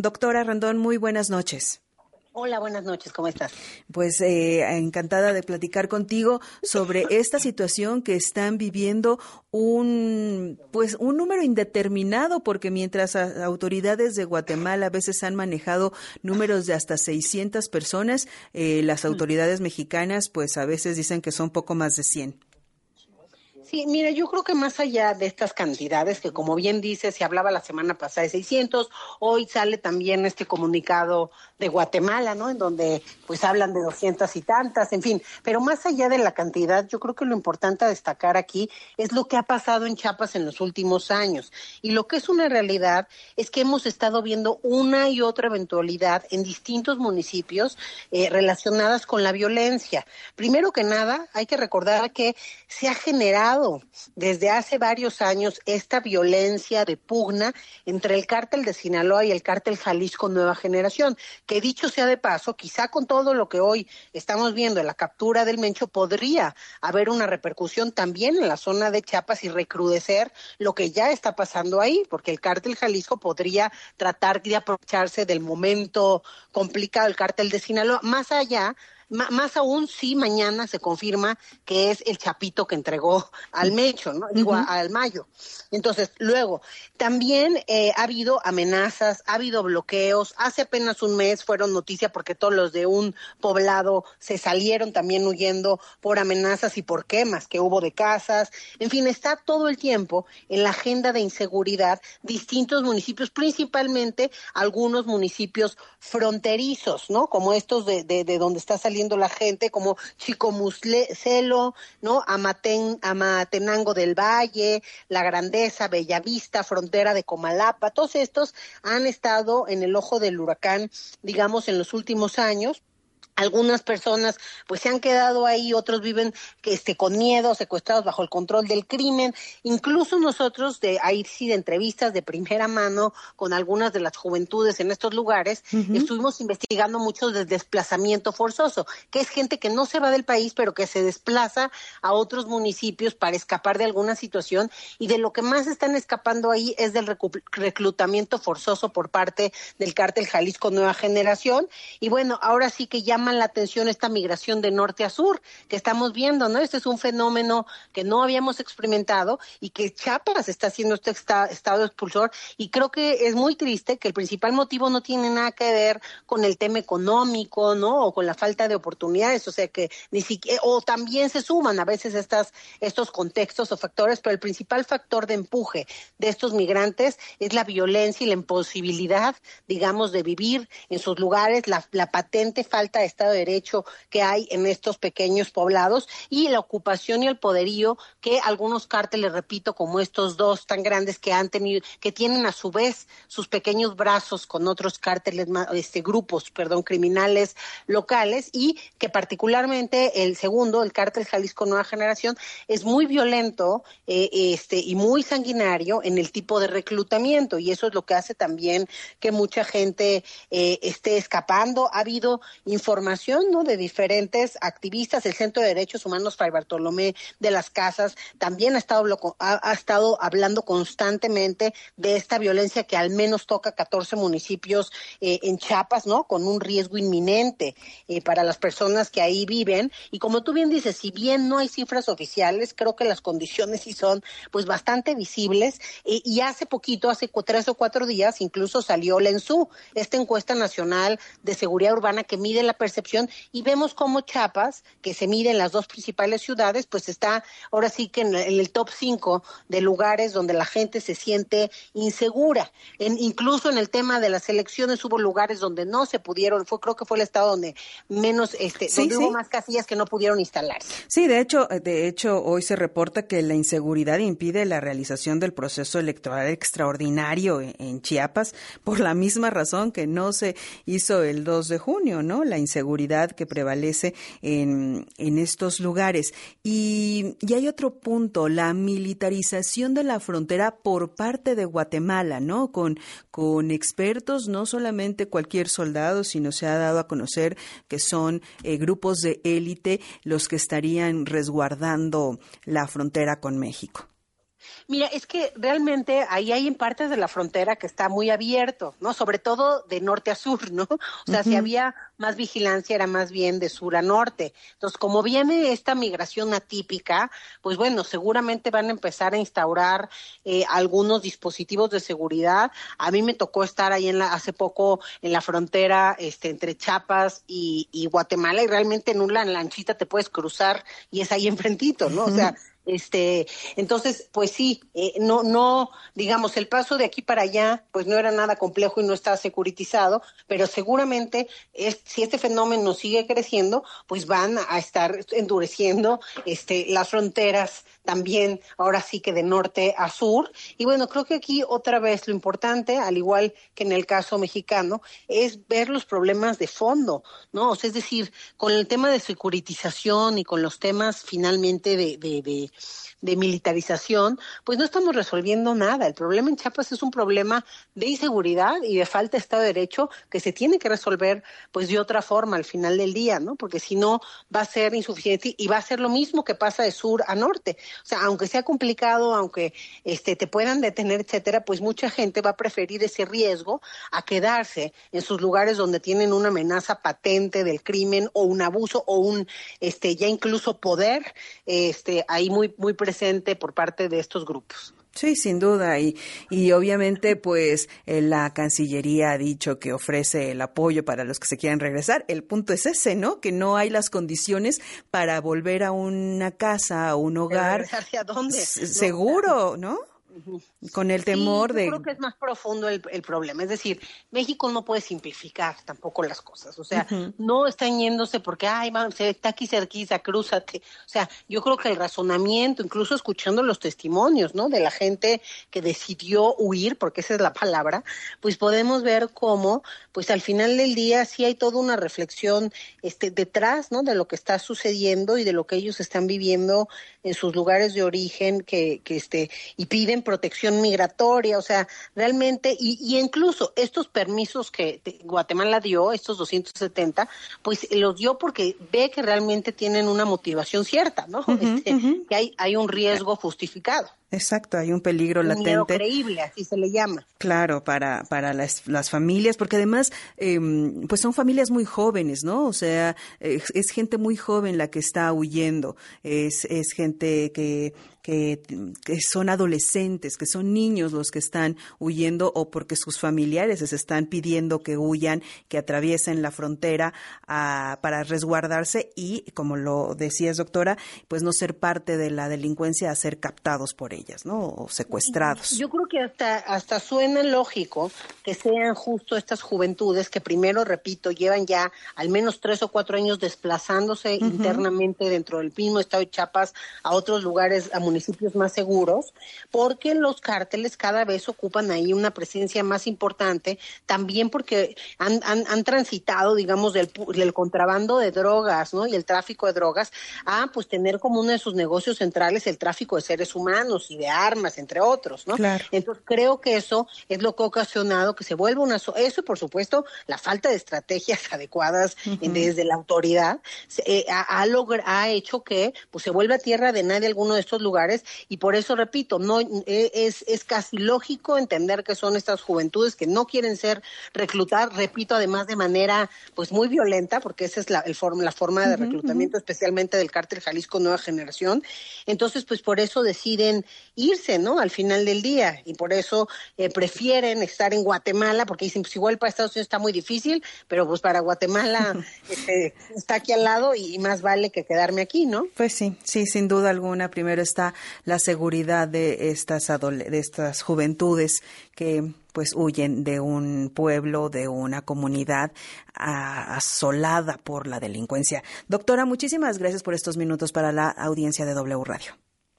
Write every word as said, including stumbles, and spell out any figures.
Doctora Rendón, muy buenas noches. Hola, buenas noches, ¿cómo estás? Pues eh, encantada de platicar contigo sobre esta situación que están viviendo un pues un número indeterminado, porque mientras a, autoridades de Guatemala a veces han manejado números de hasta seiscientas personas, eh, las autoridades mexicanas pues a veces dicen que son poco más de cien. Sí, mira, yo creo que más allá de estas cantidades, que como bien dices, se hablaba la semana pasada de seiscientos, hoy sale también este comunicado de Guatemala, ¿no? En donde pues hablan de doscientas y tantas, en fin. Pero más allá de la cantidad, yo creo que lo importante a destacar aquí es lo que ha pasado en Chiapas en los últimos años. Y lo que es una realidad es que hemos estado viendo una y otra eventualidad en distintos municipios eh, relacionadas con la violencia. Primero que nada, hay que recordar que se ha generado desde hace varios años esta violencia de pugna entre el cártel de Sinaloa y el cártel Jalisco Nueva Generación, que dicho sea de paso, quizá con todo lo que hoy estamos viendo en la captura del Mencho, podría haber una repercusión también en la zona de Chiapas y recrudecer lo que ya está pasando ahí, porque el cártel Jalisco podría tratar de aprovecharse del momento complicado del cártel de Sinaloa, más allá. M- más aún si mañana se confirma que es el Chapito que entregó al Mecho, ¿no? Digo, Uh-huh. a- al Mayo. Entonces, luego, también eh, ha habido amenazas, ha habido bloqueos. Hace apenas un mes fueron noticia porque todos los de un poblado se salieron también huyendo por amenazas y por quemas que hubo de casas. En fin, está todo el tiempo en la agenda de inseguridad distintos municipios, principalmente algunos municipios fronterizos, ¿no? Como estos de, de, de donde está saliendo la gente, como Chicomucelo, ¿no? Amaten, Amatenango del Valle, La Grandeza, Bellavista, frontera de Comalapa, todos estos han estado en el ojo del huracán, digamos, en los últimos años. Algunas personas pues se han quedado ahí, otros viven que este con miedo, secuestrados bajo el control del crimen. Incluso nosotros de ahí sí de entrevistas de primera mano con algunas de las juventudes en estos lugares, Uh-huh. estuvimos investigando mucho del desplazamiento forzoso, que es gente que no se va del país, pero que se desplaza a otros municipios para escapar de alguna situación, y de lo que más están escapando ahí es del recu- reclutamiento forzoso por parte del cártel Jalisco Nueva Generación. Y bueno, ahora sí que llama la atención esta migración de norte a sur que estamos viendo, ¿no? Este es un fenómeno que no habíamos experimentado y que Chiapas está haciendo este esta, estado expulsor, y creo que es muy triste que el principal motivo no tiene nada que ver con el tema económico, ¿no? O con la falta de oportunidades, o sea que ni siquiera, o también se suman a veces estas, estos contextos o factores, pero el principal factor de empuje de estos migrantes es la violencia y la imposibilidad, digamos, de vivir en sus lugares, la, la patente falta de Estado de Derecho que hay en estos pequeños poblados, y la ocupación y el poderío que algunos cárteles, repito, como estos dos tan grandes que han tenido, que tienen a su vez sus pequeños brazos con otros cárteles, este grupos, perdón, criminales locales, y que particularmente el segundo, el cártel Jalisco Nueva Generación, es muy violento eh, este y muy sanguinario en el tipo de reclutamiento, y eso es lo que hace también que mucha gente eh, esté escapando. Ha habido información, ¿no?, de diferentes activistas. El Centro de Derechos Humanos Fray Bartolomé de las Casas también ha estado, ha, ha estado hablando constantemente de esta violencia que al menos toca catorce municipios eh, en Chiapas, ¿no?, con un riesgo inminente eh, para las personas que ahí viven. Y como tú bien dices, si bien no hay cifras oficiales, creo que las condiciones sí son pues bastante visibles, eh, y hace poquito, hace tres o cuatro días, incluso salió la ENSU, esta encuesta nacional de seguridad urbana que mide la percepción, y vemos cómo Chiapas, que se mide en las dos principales ciudades, pues está ahora sí que en el top cinco de lugares donde la gente se siente insegura. En, incluso en el tema de las elecciones hubo lugares donde no se pudieron, fue creo que fue el estado donde menos, este, Sí, donde sí. hubo más casillas que no pudieron instalarse. Sí, de hecho, de hecho, hoy se reporta que la inseguridad impide la realización del proceso electoral extraordinario en, en Chiapas, por la misma razón que no se hizo el dos de junio, ¿no? La inseguridad que prevalece en, en estos lugares. Y, y hay otro punto, la militarización de la frontera por parte de Guatemala, ¿no? Con, con expertos, no solamente cualquier soldado, sino se ha dado a conocer que son eh, grupos de élite los que estarían resguardando la frontera con México. Mira, es que realmente ahí hay en partes de la frontera que está muy abierto, ¿no? Sobre todo de norte a sur, ¿no? O sea, uh-huh. Si había más vigilancia era más bien de sur a norte. Entonces, como viene esta migración atípica, pues bueno, seguramente van a empezar a instaurar eh, algunos dispositivos de seguridad. A mí me tocó estar ahí en la, hace poco en la frontera este, entre Chiapas y, y Guatemala, y realmente en una lanchita te puedes cruzar y es ahí enfrentito, ¿no? O sea, Este, entonces, pues sí, eh, no, no, digamos, el paso de aquí para allá, pues no era nada complejo y no está securitizado, pero seguramente es, si este fenómeno sigue creciendo, pues van a estar endureciendo, este, las fronteras también, ahora sí que de norte a sur. Y bueno, creo que aquí otra vez lo importante, al igual que en el caso mexicano, es ver los problemas de fondo, ¿no? O sea, es decir, con el tema de securitización y con los temas finalmente de, de, de de militarización, pues no estamos resolviendo nada. El problema en Chiapas es un problema de inseguridad y de falta de Estado de Derecho que se tiene que resolver pues de otra forma al final del día, ¿no? Porque si no va a ser insuficiente y va a ser lo mismo que pasa de sur a norte. O sea, aunque sea complicado, aunque este te puedan detener, etcétera, pues mucha gente va a preferir ese riesgo a quedarse en sus lugares donde tienen una amenaza patente del crimen o un abuso o un este ya incluso poder este ahí muy muy presente por parte de estos grupos. Sí, sin duda, y, y obviamente pues eh, la Cancillería ha dicho que ofrece el apoyo para los que se quieran regresar. El punto es ese, ¿no? Que no hay las condiciones para volver a una casa, a un hogar. ¿Hacia dónde? S- seguro, ¿no? Uh-huh. Con el temor sí, yo de... creo que es más profundo el, el problema. Es decir, México no puede simplificar tampoco las cosas. O sea, uh-huh. no están yéndose porque, ay, va, se está aquí cerquita, crúzate. O sea, yo creo que el razonamiento, incluso escuchando los testimonios, ¿no? De la gente que decidió huir, porque esa es la palabra, pues podemos ver cómo, pues al final del día sí hay toda una reflexión este, detrás, ¿no? De lo que está sucediendo y de lo que ellos están viviendo en sus lugares de origen, que, que este, y piden protección migratoria, o sea, realmente, y, y incluso estos permisos que Guatemala dio, estos doscientos setenta, pues los dio porque ve que realmente tienen una motivación cierta, ¿no? Uh-huh, este, uh-huh. Que hay, hay un riesgo justificado. Exacto, hay un peligro un latente. Miedo creíble, así se le llama. Claro, para para las, las familias, porque además, eh, pues son familias muy jóvenes, ¿no? O sea, es, es gente muy joven la que está huyendo, es es gente que que, que son adolescentes, que son niños los que están huyendo o porque sus familiares les están pidiendo que huyan, que atraviesen la frontera a, para resguardarse y, como lo decías, doctora, pues no ser parte de la delincuencia, a ser captados por ellas, ¿no? O secuestrados. Yo creo que hasta, hasta suena lógico que sean justo estas juventudes que primero, repito, llevan ya al menos tres o cuatro años desplazándose uh-huh. internamente dentro del mismo estado de Chiapas a otros lugares, a municipios más seguros, porque los cárteles cada vez ocupan ahí una presencia más importante, también porque han, han, han transitado, digamos, del, del contrabando de drogas, ¿no? Y el tráfico de drogas a, pues, tener como uno de sus negocios centrales el tráfico de seres humanos y de armas, entre otros, ¿no? Claro. Entonces, creo que eso es lo que ha ocasionado que se vuelva una... So- eso, por supuesto, la falta de estrategias adecuadas uh-huh. desde la autoridad eh, ha, ha, logr- ha hecho que, pues, se vuelva tierra de nadie alguno de estos lugares. Y por eso, repito, no es, es casi lógico entender que son estas juventudes que no quieren ser reclutar, repito, además de manera pues muy violenta, porque esa es la, el form, la forma de reclutamiento, uh-huh. especialmente del cártel Jalisco Nueva Generación. Entonces, pues por eso deciden irse, ¿no? Al final del día. Y por eso eh, prefieren estar en Guatemala, porque dicen, pues igual para Estados Unidos está muy difícil, pero pues para Guatemala este, está aquí al lado y más vale que quedarme aquí, ¿no? Pues sí, sí, sin duda alguna. Primero está la seguridad de estas adole- de estas juventudes que pues huyen de un pueblo, de una comunidad a- asolada por la delincuencia. Doctora, muchísimas gracias por estos minutos para la audiencia de W Radio.